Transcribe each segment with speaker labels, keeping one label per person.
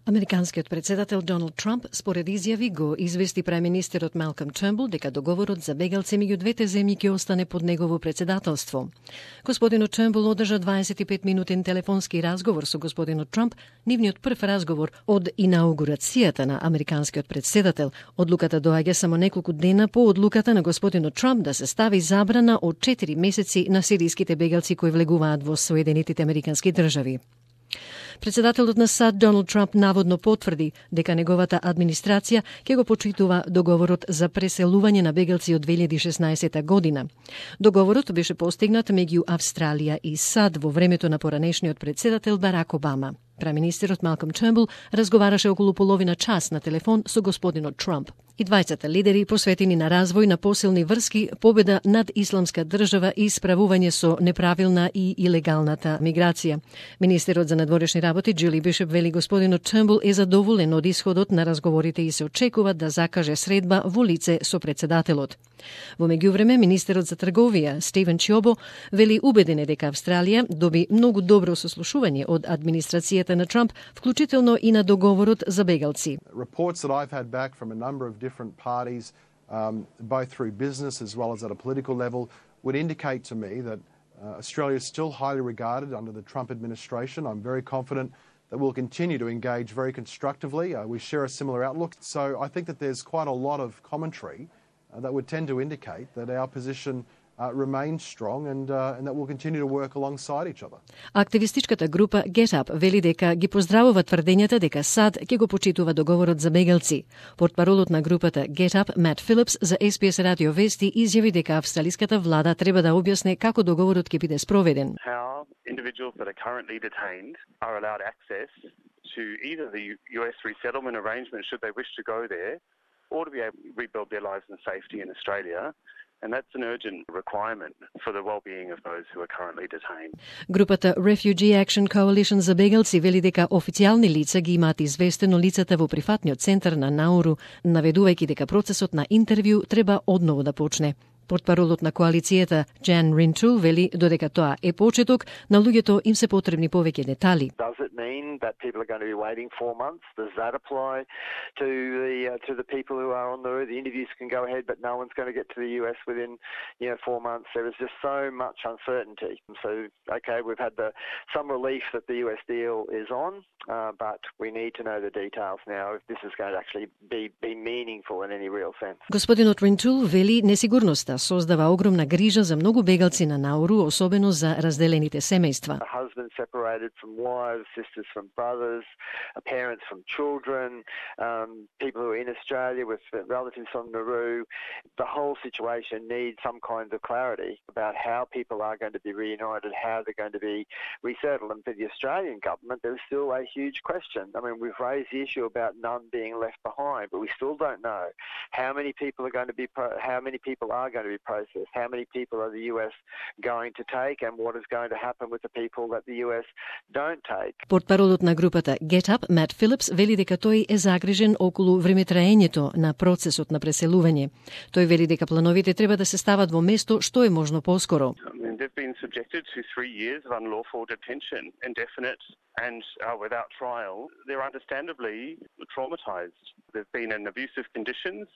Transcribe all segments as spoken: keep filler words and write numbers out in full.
Speaker 1: Американскиот председател Доналд Трамп според изјави го извести преминистерот Малком Тернбул дека договорот за бегалци меѓу двете земји ќе остане под негово председателство. Господинот Тернбул одржа дваесет и пет минутен телефонски разговор со господинот Трамп, нивниот прв разговор од инаугурацијата на американскиот председател. Одлуката доаѓа само неколку дена по одлуката на господинот Трамп да се стави забрана од четири месеци на сиријските бегалци кои влегуваат во Соединетите американски држави. Председателот на САД Доналд Трамп наводно потврди дека неговата администрација ќе го почитува договорот за преселување на бегалци од две илјади и шеснаесета година. Договорот беше постигнат меѓу Австралија и САД во времето на поранешниот председател Барак Обама. Преминистерот Малком Тернбул разговараше околу половина час на телефон со господинот Трамп. И двајцата лидери посветени на развој на посилни врски, победа над исламска држава и справување со неправилна и илегалната миграција. Министерот за надворешни работи Џули Бишоп вели господинот Тернбул е задоволен од исходот на разговорите и се очекува да закаже средба во лице со председателот. Во меѓувреме, министерот за трговија Стивен Чиобо вели убеден е дека Австралија доби многу добро сослушување од администрацијата на Трамп, вклучително и на договорот за бегалци.
Speaker 2: Reports that I've had back from a number of different parties, um, both through business as well as at a political level, would indicate to me that uh, Australia is still highly regarded under the Trump administration. I'm very confident that we'll continue to engage very constructively. Uh, we share a similar outlook. So I think that there's quite a lot of commentary uh, that would tend to indicate that our position Uh, remains strong and, uh, and that we'll continue to work alongside each other.
Speaker 1: Активистичката група Get Up вели дека ги поздравува тврдењата дека САД ќе го почитува договорот за бегалци. Портпаролот на групата Get Up, Мат Филипс, за Ес Би Ес радио вести изјави дека австралиската влада треба да објасне како договорот ќе биде спроведен.
Speaker 3: How individuals that are currently detained are allowed access to either the U S resettlement arrangement should they wish to go there or to be able to rebuild their lives in safety in Australia. And that's an urgent requirement for the well-being of those who are currently detained.
Speaker 1: Групата Refugee Action Coalition за бегалци вели дека официјални лица ги имаат известено лицата во прифатниот центар на Науру, наведувајќи дека процесот на интервју треба одново да почне. Портпаролот на коалицијата Джан Ринтул вели додека тоа е почеток, на луѓето им се потребни повеќе детали.
Speaker 4: Does it mean that people are going to be waiting four months? Does that apply to the uh, to the people who are on the road? The interviews can go ahead, but no one's going to get to the U S within you know four months. There is just so much uncertainty. So okay, we've had the some relief that the U S deal is on, uh, but we need to know the details now if this is going to actually be be meaningful in any real sense.
Speaker 1: Господинот Ринтул вели несигурноста создава огромна грижа за многу бегалци на Науру, особено за разделените семејства.
Speaker 4: Husbands separated from wives, sisters from brothers, parents from children, um, people who are in Australia with relatives on Nauru. The whole situation needs some kind of clarity about how people are going to be reunited, how they're going to be resettled. And for the Australian government, there's still a huge question. I mean, we've raised the issue about none being left behind, but we still don't know how many people are going to be, pro- how many people are going to be processed, how many people are the U S going to take, and what is going to happen with the people that the U S don't take.
Speaker 1: Портпаролот на групата Get Up, Мат Филипс, вели дека тој е загрижен околу времетраењето на процесот на преселување. Тој вели дека плановите треба да се стават во место што е можно поскоро.
Speaker 3: I mean, they've been subjected to three years of unlawful detention, indefinite and uh, without trial. They're understandably traumatized. They've been in abusive conditions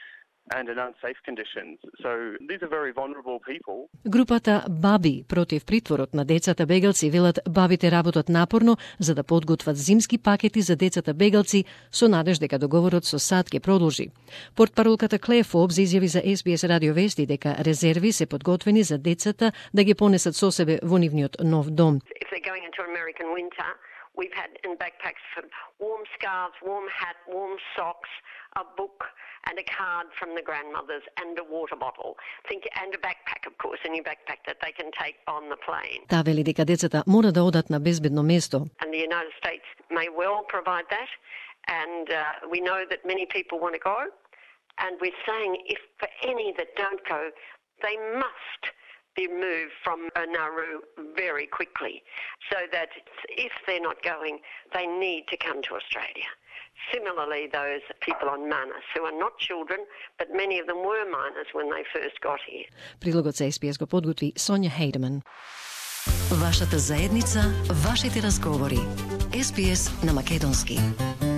Speaker 3: and in unsafe conditions. So these are very vulnerable people.
Speaker 1: Групата Баби против притворот на децата бегалци велат бабите работат напорно за да подготват зимски пакети за децата бегалци со надеж дека договорот со САД ќе продолжи. Портпаролката Клея Фобс изјави за Ес Би Ес радио вести дека резерви се подготвени за децата да ги понесат со себе во нивниот нов дом.
Speaker 5: If they're going into American winter, we've had in backpacks for warm scarves, warm hat, warm socks, a book and a card from the grandmothers and a water bottle. Think and a backpack, of course, a new backpack that they can take on the plane.
Speaker 1: Таа вели дека децата мора да одат на безбедно место.
Speaker 5: And the United States may well provide that, and uh, we know that many people want to go, and we're saying if for any that don't go, they must be moved from Nauru very quickly, so that if they're not going, they need to come to Australia. Similarly, those people on Manus who are not children, but many of them were minors when they first got here.
Speaker 1: Прилогот за Ес Би Ес го подготви Сонја Хейдеман. Вашата заедница, вашите разговори. Ес Би Ес на македонски.